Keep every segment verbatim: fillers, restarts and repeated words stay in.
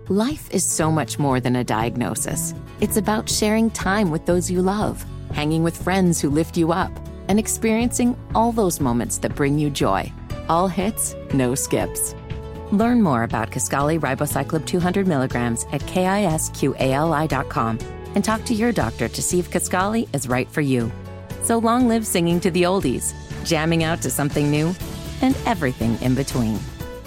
Life is so much more than a diagnosis. It's about sharing time with those you love, hanging with friends who lift you up, and experiencing all those moments that bring you joy. All hits, no skips. Learn more about Kisqali Ribociclib two hundred milligrams at kisqali dot com and talk to your doctor to see if Kisqali is right for you. So long live singing to the oldies, jamming out to something new, and everything in between.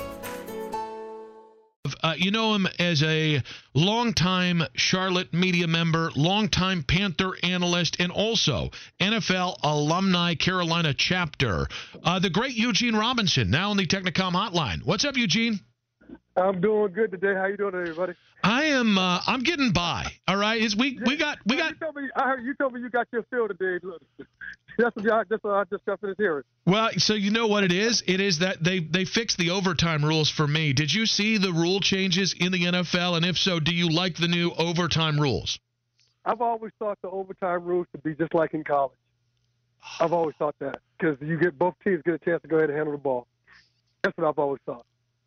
Uh, you know him as a longtime Charlotte media member, longtime Panther analyst, and also N F L alumni Carolina chapter. Uh, the great Eugene Robinson, now on the Technicom hotline. What's up, Eugene? I'm doing good today. How you doing, everybody? I am. Uh, I'm getting by. All right. It's, we we got we got. You told me, I heard you told me you got your fill today. That's what, I, that's what I just got finished hearing. Well, so you know what it is? It is that they they fixed the overtime rules for me. Did you see the rule changes in the N F L? And if so, do you like the new overtime rules? I've always thought the overtime rules should be just like in college. I've always thought that because you get both teams get a chance to go ahead and handle the ball. That's what I've always thought.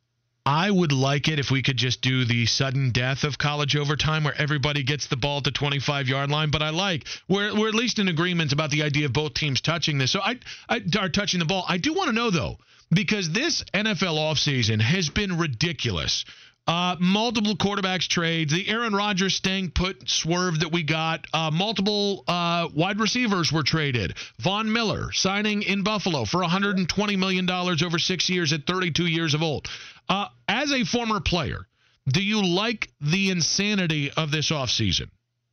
I would like it if we could just do the sudden death of college overtime where everybody gets the ball at the twenty-five-yard line. But I like we're we're at least in agreement about the idea of both teams touching this. So I, I are touching the ball. I do want to know, though, because this N F L offseason has been ridiculous. Uh, multiple quarterbacks trades, the Aaron Rodgers staying put swerve that we got, uh, multiple uh, wide receivers were traded. Von Miller signing in Buffalo for one hundred twenty million dollars over six years at thirty-two years of old. Uh, as a former player, do you like the insanity of this offseason?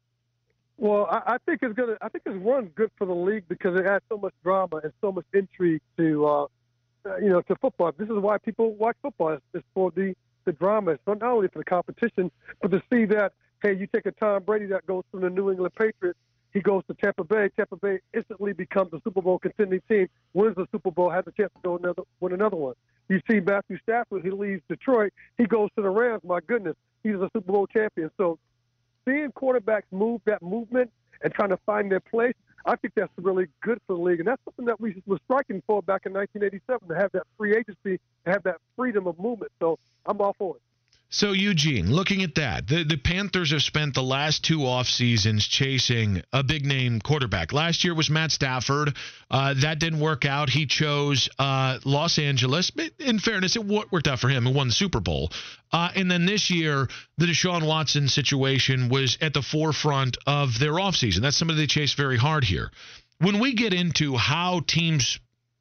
Well, I, I think it's gonna. I think it's one good for the league because it has so much drama and so much intrigue to, uh, you know, to football. This is why people watch football. It's, it's for the the drama. It's not only for the competition, but to see that, hey, you take a Tom Brady that goes from the New England Patriots, he goes to Tampa Bay. Tampa Bay instantly becomes a Super Bowl contending team, wins the Super Bowl, has a chance to go another, win another one. You see Matthew Stafford, he leaves Detroit, he goes to the Rams. My goodness, he's a Super Bowl champion. So seeing quarterbacks move that movement and trying to find their place, I think that's really good for the league. And that's something that we were striking for back in nineteen eighty-seven, to have that free agency, to have that freedom of movement. So I'm all for it. So, Eugene, looking at that, the, the Panthers have spent the last two off seasons chasing a big-name quarterback. Last year was Matt Stafford. Uh, that didn't work out. He chose uh, Los Angeles. In fairness, it worked out for him. He won the Super Bowl. Uh, and then this year, the Deshaun Watson situation was at the forefront of their offseason. That's somebody they chased very hard here. When we get into how teams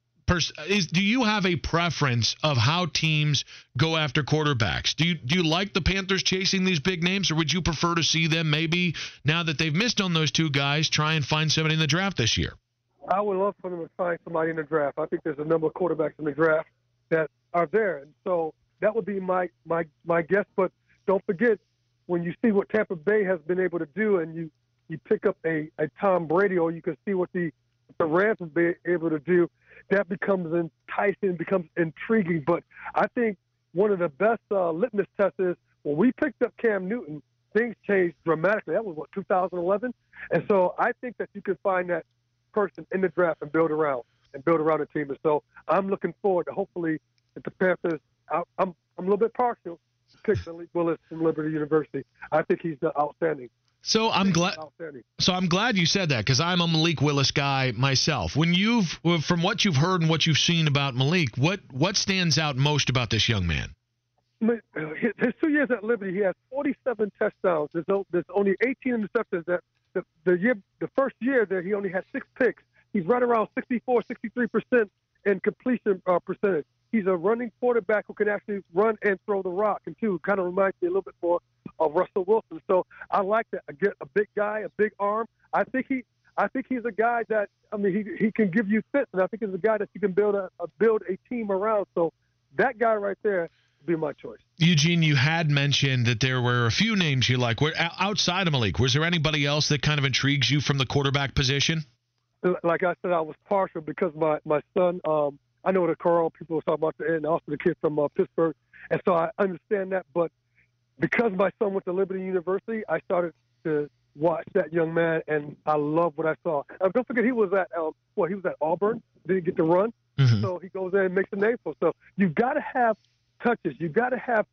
Is, do you have a preference of how teams go after quarterbacks? Do you do you like the Panthers chasing these big names, or would you prefer to see them maybe, now that they've missed on those two guys, try and find somebody in the draft this year? I would love for them to find somebody in the draft. I think there's a number of quarterbacks in the draft that are there. And so that would be my, my, my guess. But don't forget, when you see what Tampa Bay has been able to do and you, you pick up a, a Tom Brady, or you can see what the, the Rams have been able to do, that becomes enticing, becomes intriguing. But I think one of the best uh, litmus tests is when we picked up Cam Newton, things changed dramatically. That was, what, two thousand eleven? And so I think that you can find that person in the draft and build around and build around a team. And so I'm looking forward to hopefully that the Panthers, I, I'm, I'm a little bit partial to pick Malik Willis from Liberty University. I think he's outstanding. So I'm glad. So I'm glad you said that, because I'm a Malik Willis guy myself. When you've, from what you've heard and what you've seen about Malik, what what stands out most about this young man? His two years at Liberty, he has forty-seven touchdowns. There's, there's only eighteen interceptions. That the, the year, the first year there, he only had six picks. He's right around sixty-four, sixty-three percent in completion uh, percentage. He's a running quarterback who can actually run and throw the rock, and too kind of reminds me a little bit more of Russell Wilson. So I like that. I get a big guy, a big arm. I think he, I think he's a guy that, I mean, he he can give you fits, and I think he's a guy that you can build a, a build a team around. So that guy right there would be my choice. Eugene, you had mentioned that there were a few names you like. Where outside of Malik, was there anybody else that kind of intrigues you from the quarterback position? Like I said, I was partial because my my son. Um, I know the Carl people were talking about, the, and also the kid from uh, Pittsburgh, and so I understand that. But because my son went to Liberty University, I started to watch that young man, and I love what I saw. And don't forget, he was at um, well, he was at Auburn, didn't get to run, mm-hmm. so he goes there and makes a name for himself. You've got to have touches. You've got to have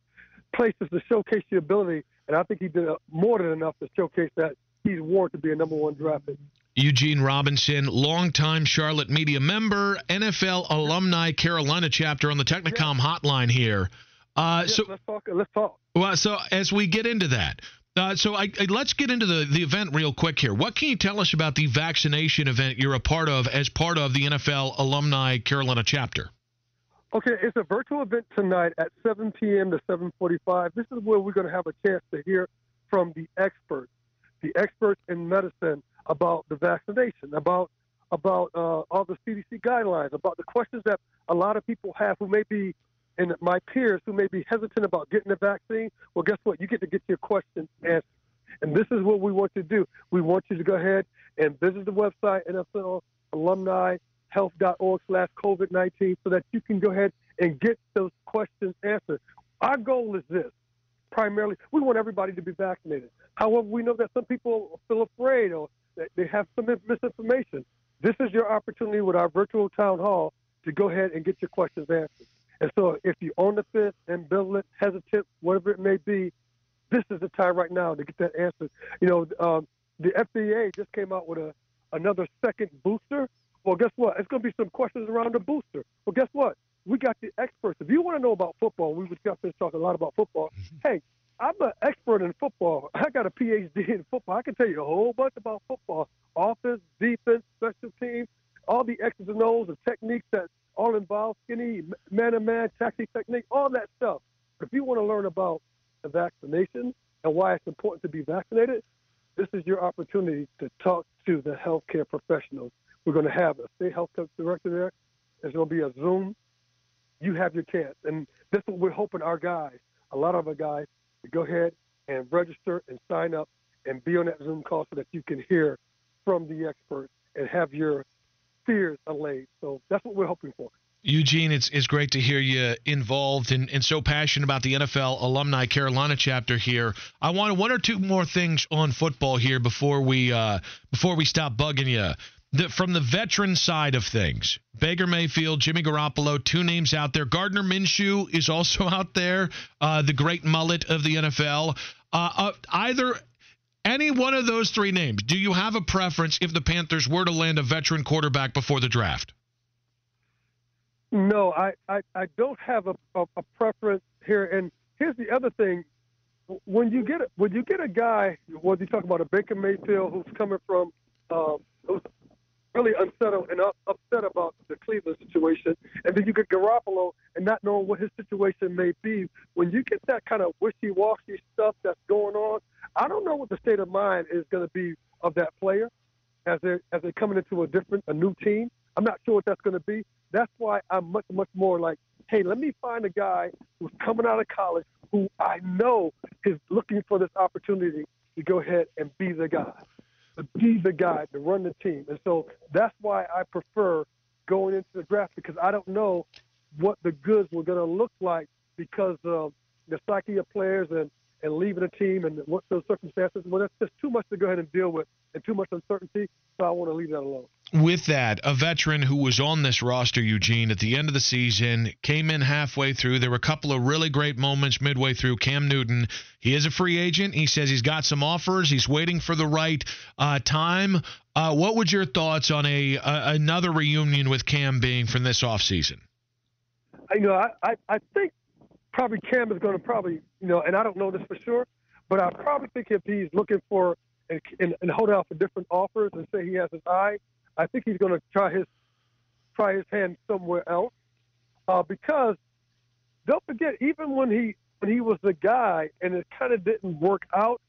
places to showcase your ability, and I think he did more than enough to showcase that he's warranted to be a number one draft pick. Eugene Robinson, longtime Charlotte media member, N F L alumni, Carolina chapter on the Technicom yeah. hotline here. Uh, yes, so let's talk. Let's talk. Well, so as we get into that, uh, so I, I, let's get into the, the event real quick here. What can you tell us about the vaccination event you're a part of as part of the N F L alumni Carolina chapter? Okay, it's a virtual event tonight at seven p.m. to seven forty-five. This is where we're going to have a chance to hear from the experts, the experts in medicine about the vaccination, about about uh, all the C D C guidelines, about the questions that a lot of people have who may be, and my peers who may be hesitant about getting the vaccine. Well, guess what? You get to get your questions answered. And this is what we want to do. We want you to go ahead and visit the website, N F L alumni health dot org slash COVID nineteen, so that you can go ahead and get those questions answered. Our goal is this. Primarily, we want everybody to be vaccinated. However, we know that some people feel afraid or they have some misinformation. This is your opportunity with our virtual town hall to go ahead and get your questions answered. And so if you're on the fence, ambivalent, hesitant, whatever it may be, this is the time right now to get that answered. You know, um, the F D A just came out with a another second booster. Well, guess what? It's going to be some questions around the booster. Well, guess what? We got the experts. If you want to know about football, we was just talking a lot about football. Hey, I'm an expert in football. I got a P H D in football. I can tell you a whole bunch about football, offense, defense, special teams, all the X's and O's, the techniques that all involve skinny, man-to-man, taxi technique, all that stuff. If you want to learn about the vaccination and why it's important to be vaccinated, this is your opportunity to talk to the healthcare professionals. We're going to have a state health director there. There's going to be a Zoom. You have your chance. And this is what we're hoping our guys, a lot of our guys, to go ahead and register and sign up and be on that Zoom call so that you can hear from the experts and have your fears allayed. So that's what we're hoping for. Eugene, it's it's great to hear you involved and, and so passionate about the N F L alumni Carolina chapter here. I want one or two more things on football here before we uh, before we stop bugging you. The, from the veteran side of things, Baker Mayfield, Jimmy Garoppolo, two names out there. Gardner Minshew is also out there, uh, the great mullet of the N F L. Uh, uh, either any one of those three names, do you have a preference if the Panthers were to land a veteran quarterback before the draft? No, I, I, I don't have a, a, a preference here. And here's the other thing. When you get a, when you get a guy, whether you talk about a Baker Mayfield who's coming from uh, who's really unsettled and up, upset about the Cleveland situation, and then you get Garoppolo and not knowing what his situation may be, when you get that kind of wishy-washy stuff that's going on, I don't know what the state of mind is going to be of that player as they're, as they're coming into a different, a new team. I'm not sure what that's going to be. That's why I'm much, much more like, hey, let me find a guy who's coming out of college who I know is looking for this opportunity to go ahead and be the guy. Be the guy to run the team. And so that's why I prefer going into the draft, because I don't know what the goods were going to look like because of the psyche of players and, and leaving a team and what those circumstances. Well, that's just too much to go ahead and deal with and too much uncertainty, so I want to leave that alone. With that, a veteran who was on this roster, Eugene, at the end of the season, came in halfway through. There were a couple of really great moments midway through. Cam Newton, he is a free agent. He says he's got some offers. He's waiting for the right uh, time. Uh, what would your thoughts on a, a another reunion with Cam being from this offseason? You know, I, I, I think probably Cam is going to probably, you know, and I don't know this for sure, but I probably think if he's looking for and, and, and hold out for different offers and say he has his eye, I think he's going to try his try his hand somewhere else, uh, because don't forget, even when he when he was the guy and it kind of didn't work out,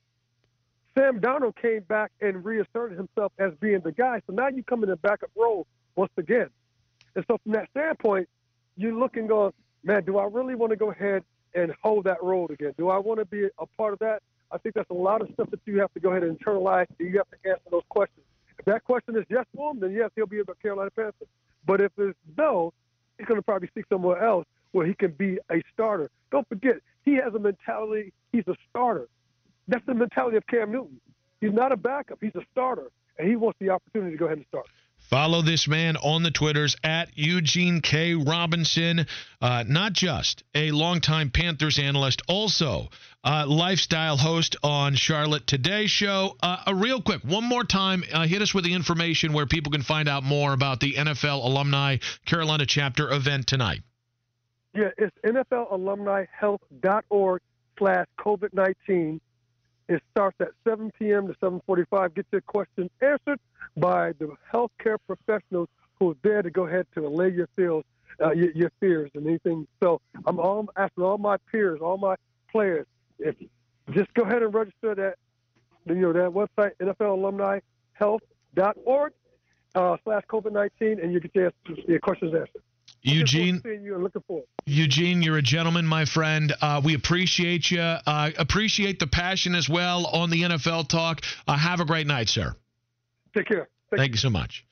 Sam Darnold came back and reasserted himself as being the guy. So now you come in the backup role once again, and so from that standpoint, you're looking going, man, do I really want to go ahead and hold that role again? Do I want to be a part of that? I think that's a lot of stuff that you have to go ahead and internalize. You have to answer those questions. If that question is yes for him, then yes, he'll be a Carolina Panther. But if it's no, he's going to probably seek somewhere else where he can be a starter. Don't forget, he has a mentality. He's a starter. That's the mentality of Cam Newton. He's not a backup. He's a starter, and he wants the opportunity to go ahead and start. Follow this man on the Twitters at Eugene K. Robinson. Uh, not just a longtime Panthers analyst, also uh, lifestyle host on Charlotte Today Show. Uh, a real quick, one more time, uh, hit us with the information where people can find out more about the N F L Alumni Carolina Chapter event tonight. Yeah, it's N F L alumni health dot org slash COVID nineteen. It starts at seven p.m. to seven forty-five. Get your questions answered by the healthcare professionals who are there to go ahead to allay your fears, uh, your, your fears and anything. So I'm all asking all my peers, all my players, if just go ahead and register that, you know, that website, N F L alumni health dot org uh, slash COVID nineteen, and you get your, your questions answered. Eugene, you and looking forward. Eugene, you're a gentleman, my friend. Uh, we appreciate you. Uh, appreciate the passion as well on the N F L talk. Uh, have a great night, sir. Take care. Thank, Thank you so much.